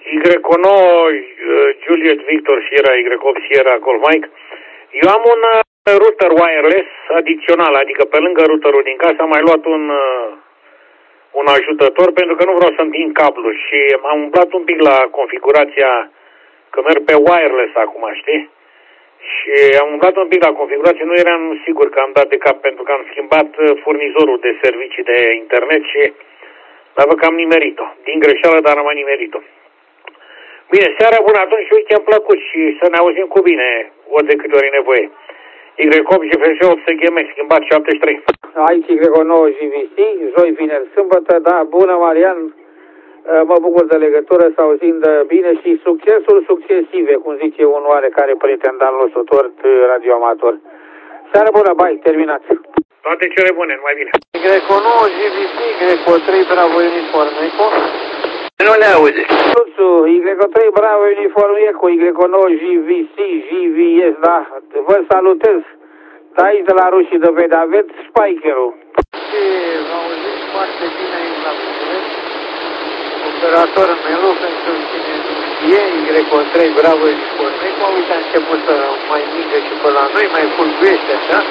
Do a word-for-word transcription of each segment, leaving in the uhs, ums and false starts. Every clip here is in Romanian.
Y nouă, Juliet Victor Sierra, Y opt Sierra, Golf Mike. Eu am un router wireless adițional, adică pe lângă routerul din casă am mai luat un, un ajutător pentru că nu vreau să întind cablu și am umblat un pic la configurația, că merg pe wireless acum, știi? Și am umblat un pic la configurație, nu eram sigur că am dat de cap pentru că am schimbat furnizorul de servicii de internet și dar văd că am nimerit-o. Din greșeală, dar am mai nimerit-o. Bine, seara bună atunci, weekend plăcut și să ne auzim cu bine, ori de câte ori e nevoie. Y opt G F S opt S G M, schimbat șaptezeci și trei. Aici Y nouă G V C, joi, vineri, sâmbătă, da, bună Marian, mă bucur de legătură, să auzim de bine și succesul succesive, cum zice un oarecare prieten de-al nostru, tort radioamator. Seara bună, bai, terminat. Toate cele bune, numai bine. Y nouă G V C, Y trei Bravo Uniform Eco. Nu le aude. Y trei Bravo Uniform Eco, Y nouă G V C, G V S, da, vă salutez. Da, aici de la rușii de vede, aveți spikerul. Și vă auzim foarte bine aici la București. Operator Melu, pentru cine e, Y trei Bravo Uniform Eco. Uite, a început să mai mingă și pe la noi, mai fulguiește așa.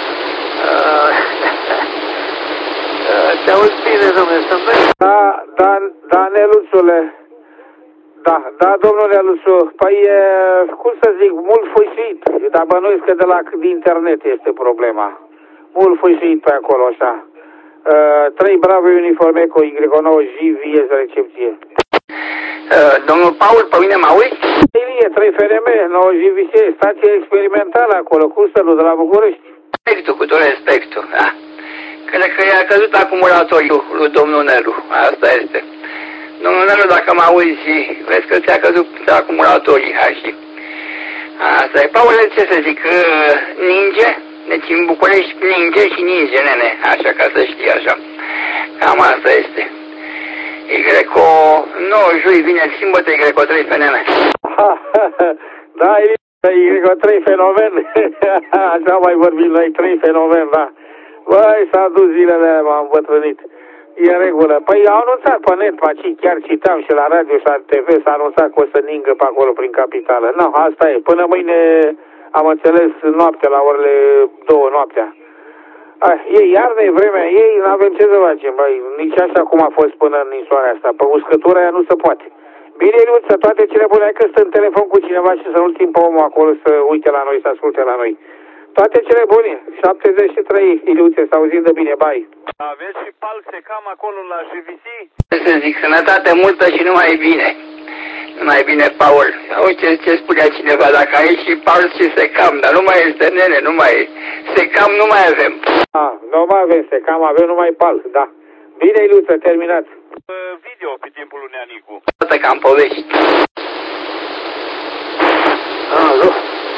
Te auzi bine, domnule, să mergi? Da, da, da, Neluțule. Da, da, domnule Neluțu, păi, e, cum să zic, mult fâșit, dar bănuiesc că de la internet este problema. Mult fâșit pe acolo, așa. Uh, trei Bravo Uniform Eco, Y nouă G V S recepție. Uh, domnul Paul, pe mine mă auzi? Ilie, trei F R M, nouă G V C, stație experimentală acolo, Cusălu, de la București. Respectul, cu tot respectul, da. Cred că i-a căzut acumulatorul lui domnul Nelu, asta este. Domnul Nelu, dacă mă auzi, vezi că ți-a căzut acumulatorii, așa. Asta e. Paul, ce să zic, ninge? Deci în București ninge și ninge, nene, așa, ca să știi, așa. Cam asta este. Y nouă, joi, vineri, sâmbătă, Y trei F N M. Da, Y trei fenomen. Așa mai vorbim noi, trei fenomen, da. Băi, s-a dus zilele, m-am îmbătrânit. E în regulă. Păi au anunțat pe net, pe aici, chiar citam și la radio și la T V, s-a anunțat că o să ningă pe acolo prin capitală. Nu, asta e. Până mâine, am înțeles, noaptea, la orele două noaptea. Ah, e iarnă, e vremea ei, n-avem ce să facem, băi, nici așa cum a fost până în ninsoarea asta. Pe uscătura aia nu se poate. Bine, Iliuță, toate cele bune, hai că stă în telefon cu cineva și să nu-l timp pe omul acolo să uite la noi, să asculte la noi. Toate cele bune, șaptezeci și trei, Iliuță, să auzim de bine, bai. Aveți și pal secam acolo la G V C? Să zic, sănătate multă și numai bine. Numai bine, Paul. Uite ce spunea cineva, dacă ai și pal și secam, dar nu mai este, nene, nu mai secam, nu mai avem. Ah, nu mai avem secam, avem numai pal, da. Bine, Iliuță, terminat. Video pe timpul lui Neanicu. Toată cam povești. Alo.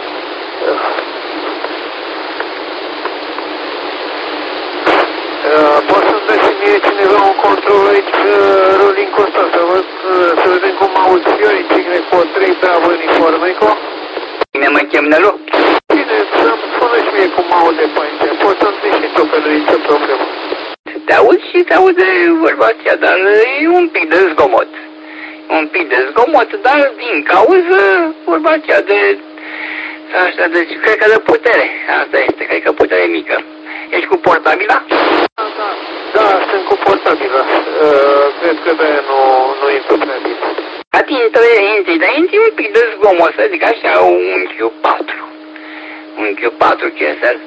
Poți să-mi dai și mie cineva un control aici, rolling-ul ăsta, să văd, să vedem cum auzi Fiorici, Y trei Bravo Uniform Eco. Bine mă chem, Nelu? Bine, să-mi spune și mie cum aude pe aici, poți să-mi zici și tu că nu e nicio problemă. Te auzi și te aude vorba aceea, dar e un pic de zgomot. Un pic de zgomot, dar din cauză vorba aceea de... Așa, deci cred că de putere. Asta este, cred că putere mică. Ești cu portabila? Da, da, da, sunt cu portabila. Uh, cred că de nu, nu intru prea bine. La tine trebuie intri, dar intri un pic de zgomot, să zic așa, un Q patru. Un Q patru Q S L.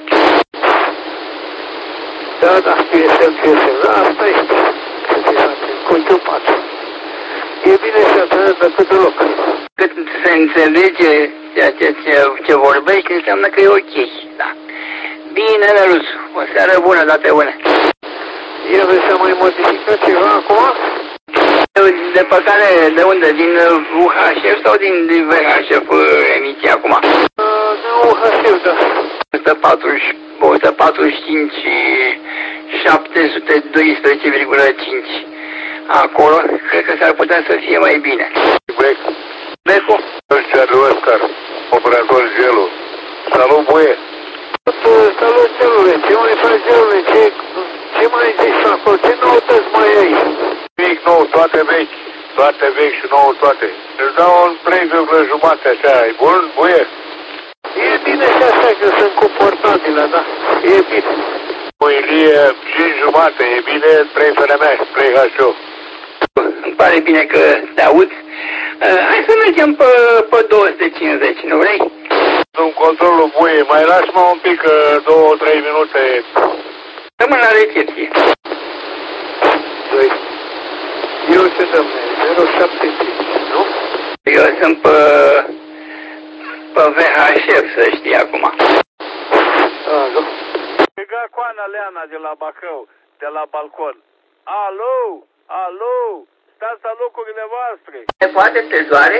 Da, da, Q S L, Q S L, da, asta este. Cu Q patru. E bine să atât de câte loc. Cât se înțelege ceea ce, ce, ce vorbești, înseamnă că e ok, da. Bine, Neluțu, o seară bună, date bune. Ia vrei să mai modifică ceva acum? De pe care, de unde? Din U H F sau din V H F emisie acum? Din U H F, da. o sută patruzeci și cinci, șapte sute doisprezece virgulă cinci. Acolo, cred că s-ar putea să fie mai bine. Becu. Becu? Ăștia lui Oscar, operator Gelu. Salut, buie. Salut, Gelule, ce mai faci, Gelule, ce, ce mai zici acolo, ce noutăți mai ai? Nimic nou, toate vechi, jumate vechi și nouă toate. Îți dau un trei virgulă jumate așa, e bun, buie? E bine și așa că sunt confortabile, da. E bine. Ilie, cinci jumate, e bine, trei F N M, trei H O. Îmi pare bine că te auzi. Uh, hai să mergem pe, pe două sute cincizeci, nu vrei? Sunt controlul buie, mai lași-mă un pic, două, trei minute. Rămân la recepție. doi. Eu ce dăm? zero șapte cinci, nu? Eu sunt pe, pe V H F, să știi acum. Alo? Striga Coana Leana de la Bacău, de la balcon. Alo, alo, stați la locurile voastre. Se poate, te doare?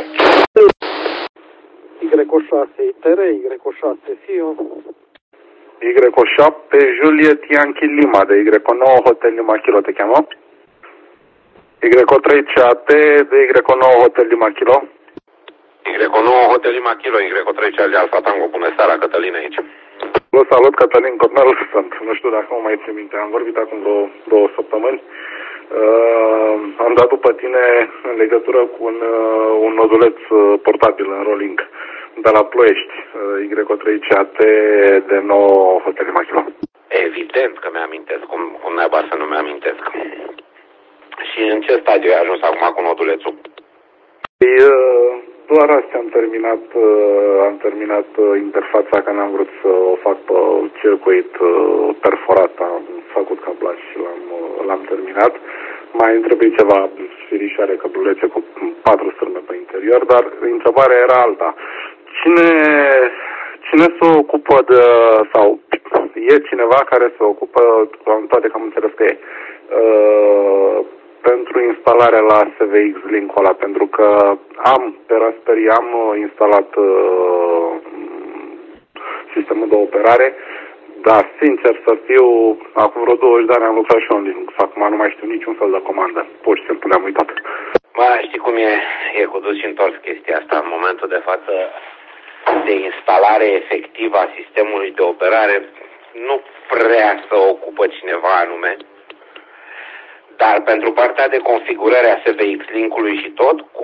Y șase, T R, Y șase, Fio. Y șapte, Juliet Yankee Lima, de Y nouă Hotel Lima Kilo, te cheamă? Y trei C A T, de Y nouă Hotel Lima Kilo. Y nouă Hotel Lima Kilo, Y trei Charlie Alfa Tango, bună seara, Cătălin aici. Vă salut, Cătălin Cornel sunt. Nu știu dacă mă mai țin minte, am vorbit acum două, două săptămâni. Uh, am dat după tine în legătură cu un, uh, un noduleț uh, portabil în rolling de la Ploiești, uh, Y trei C A T de nouă Hotel Lima Kilo. Evident că mi-amintesc, cum, cum naiba să nu mi-amintesc. Și în ce stadiu ai ajuns acum cu nodulețul? Uh, doar azi am terminat, uh, am terminat uh, interfața, că n-am vrut să o fac pe circuit uh, perforat, am făcut cablaj și l-am, uh, l-am terminat. Mai trebuie ceva sfirișoare, căblulețe cu patru stârme pe interior, dar întrebarea era alta. Cine, cine se ocupă de, sau e cineva care se ocupă, în toate că am înțeles că e, uh, pentru instalarea la S V X Link-ul ăla, pentru că am, pe Raspberry, am instalat uh, sistemul de operare, dar, sincer să fiu, acum vreo douăzeci de ani am lucrat și eu în Linux, acum nu mai știu niciun fel de comandă, pur și simplu le-am uitat. Mă, știi cum e, e cu dus și întors chestia asta, în momentul de față de instalare efectivă a sistemului de operare, nu prea să ocupă cineva anume. Dar pentru partea de configurare a S V X Link-ului și tot, cu,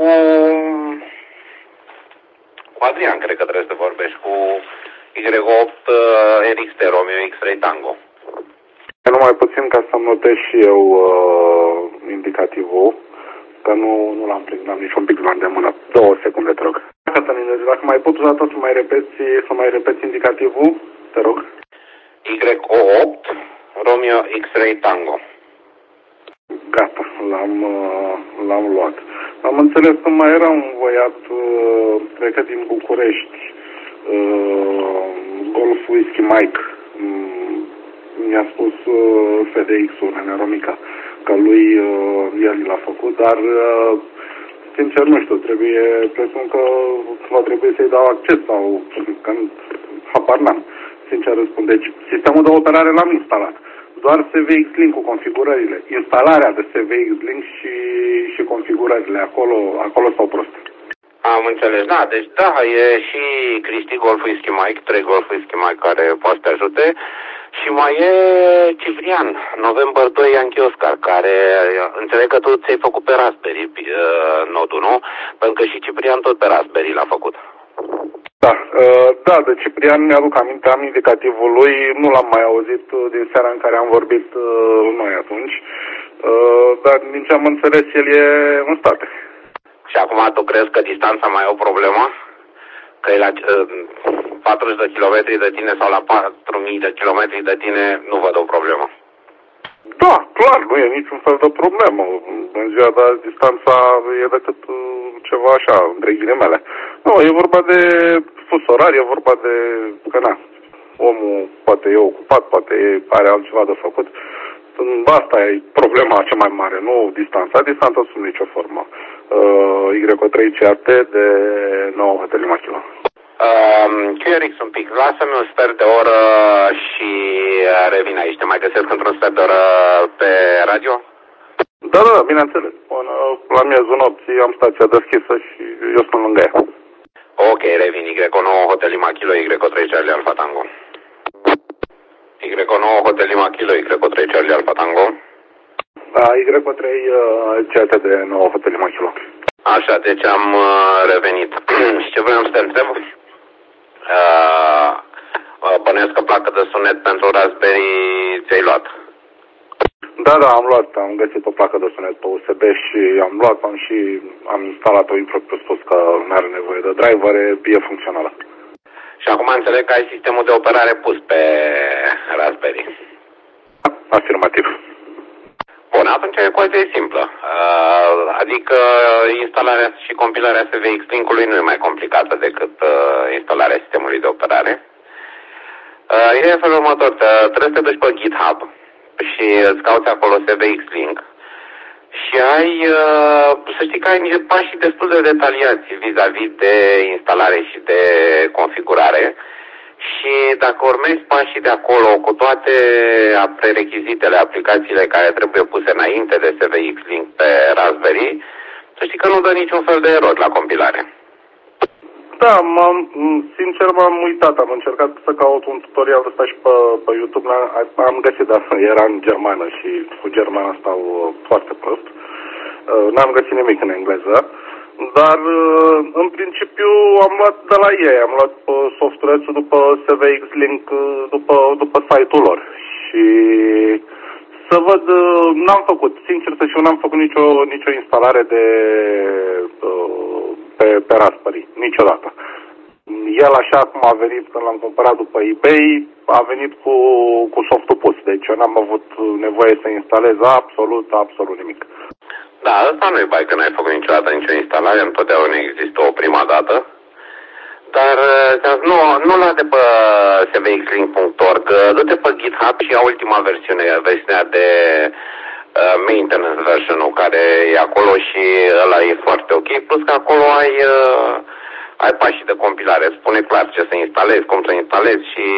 cu Adrian, cred că trebuie să vorbești, cu Y opt R X T, Romeo X-Ray Tango. Numai puțin ca să-mi notez și eu uh, indicativul, că nu, nu l-am prins, n-am niciun pic la îndemână. Două secunde, te rog. Cătăline, dacă mai poți data să mai repeți, să mai repeți indicativul, te rog. Y opt, Romeo X-Ray Tango. Gata, l-am, l-am luat. Am înțeles că mai era un băiat, cred că din București, Golf Whisky Mike, mi-a spus F D X-ul, Nene Romica, că lui el l-a făcut, dar sincer nu știu, trebuie, presupun că va trebui să-i dau acces sau, că habar n-am, sincer răspund. Deci, sistemul de operare l-am instalat. Doar S V X Link cu configurările. Instalarea de S V X Link și, și configurările. Acolo, acolo s-au prost. Am înțeles. Da, deci da, e și Cristi Golf Whisky Mike, trei Golf Whisky Mike care poate să te ajute. Și mai e Ciprian, November doi Yankee Oscar, care înțeleg că tu ți-ai făcut pe Raspberry uh, nodul, nu? Pentru că și Ciprian tot pe Raspberry l-a făcut. Da, uh, da, de Ciprian mi-aduc aminte, am indicativul lui, nu l-am mai auzit din seara în care am vorbit uh, noi atunci, uh, dar din ce am înțeles el e în state. Și acum tu crezi că distanța mai e o problemă? Că e la uh, patruzeci de kilometri de tine sau la patru mii de kilometri de tine, nu văd o problemă. Da, clar, nu e niciun fel de problemă. În ziua de azi distanța e decât ceva așa, între ghilimele. Nu, e vorba de fus orar, e vorba de că na, omul poate e ocupat, poate are altceva de făcut. Asta e problema cea mai mare, nu distanța. Distanța sub nicio formă. Uh, Y trei C A T de nouă Hotel Lima Kilo. Uh, Q R X un pic, lasă-mi un sfert de oră și revin aici. Te mai găsesc într-un sfert de oră pe radio? Da, da, bineînțeles. Până la miezul nopții am stația deschisă și eu sunt lângă ea. Ok, revin. Y nouă Hotel Lima Kilo, Y trei Charlie Alfa Tango. Y nouă Hotel Lima Kilo, Y trei Charlie Alfa Tango. Da, Y trei C A T de nouă Hotel Lima Kilo. Așa, deci am uh, revenit. Și ce vreau să te întreb? Uh, uh, bănuiesc că placă de sunet pentru Raspberry ți-ai luat. Da, da, am luat, am găsit o placă de sunet pe U S B și am luat, am și am instalat-o impropriu spus că nu are nevoie de driver, e funcțională. Și acum înțeleg că ai sistemul de operare pus pe Raspberry. Afirmativ. Bun, atunci ecuația e simplă. Uh, adică instalarea și compilarea S V X Link-ului nu e mai complicată decât uh, instalarea sistemului de operare. Uh, e felul următor, trebuie să te duci pe GitHub și îți cauți acolo S V X Link și ai, uh, să știi că ai niște pași destul de detaliați vis-a-vis de instalare și de configurare. Și dacă urmezi pașii de acolo cu toate prerechizitele, aplicațiile care trebuie puse înainte de S V X Link pe Raspberry, să știi că nu dă niciun fel de erori la compilare. Da, m-am, sincer m-am uitat, am încercat să caut un tutorial ăsta și pe, pe YouTube, am găsit, dar era în germană și cu germana stau foarte prost. N-am găsit nimic în engleză. Dar, în principiu, am luat de la ei, am luat softurețul după S V X Link, după, după site-ul lor. Și să văd, n-am făcut, sincer să știu, n-am făcut nicio, nicio instalare de, pe, pe Raspberry, niciodată. El, așa cum a venit când l-am cumpărat după eBay, a venit cu, cu softul pus. Deci eu n-am avut nevoie să instalez absolut, absolut nimic. Da, asta nu e bai că n-ai făcut niciodată nicio instalare, întotdeauna există o prima dată. Dar nu, nu la de pe S V X Link punct org, du-te pe GitHub și ia ultima versiune, versiunea de uh, maintenance version-ul care e acolo și ăla e foarte ok. Plus că acolo ai, uh, ai pașii de compilare, spune clar ce să instalezi, cum să instalezi și,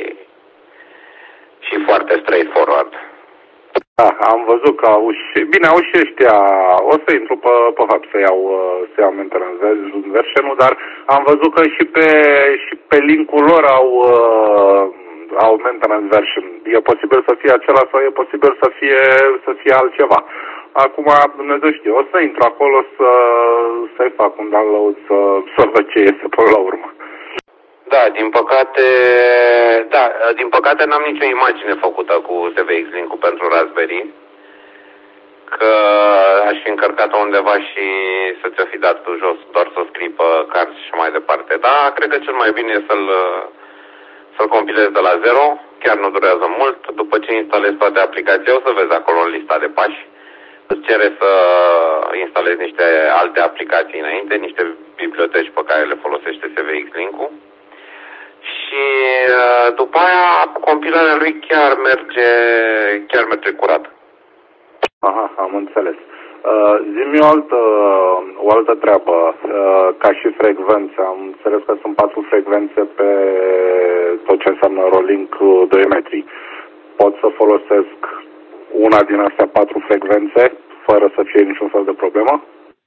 și foarte straightforward. Da, am văzut că au și... Bine, au și ăștia... O să intru pe, pe hub să iau, să iau maintenance version-ul, dar am văzut că și pe, și pe link-ul lor au, au maintenance version. E posibil să fie acela sau e posibil să fie, să fie altceva. Acum, Dumnezeu știe, o să intru acolo să, să-i fac un download, să, să văd ce iese până la urmă. Da, din păcate, da, din păcate n-am nicio imagine făcută cu S V X Link-ul pentru Raspberry, că aș fi încărcat-o undeva și să ți-o fi dat tu jos, doar să o scrii pe card și mai departe. Da, cred că cel mai bine e să-l să-l compilezi de la zero, chiar nu durează mult, după ce instalezi toate aplicațiile, o să vezi acolo în lista de pași, îți cere să instalezi niște alte aplicații înainte, niște biblioteci pe care le folosește S V X Link-ul. Și după aia compilarea lui chiar merge, chiar merge curat. Aha, am înțeles. Uh, zi-mi o altă, o altă treabă, uh, ca și frecvențe. Am înțeles că sunt patru frecvențe pe tot ce înseamnă Rolink doi metri. Pot să folosesc una din astea patru frecvențe fără să fie niciun fel de problemă?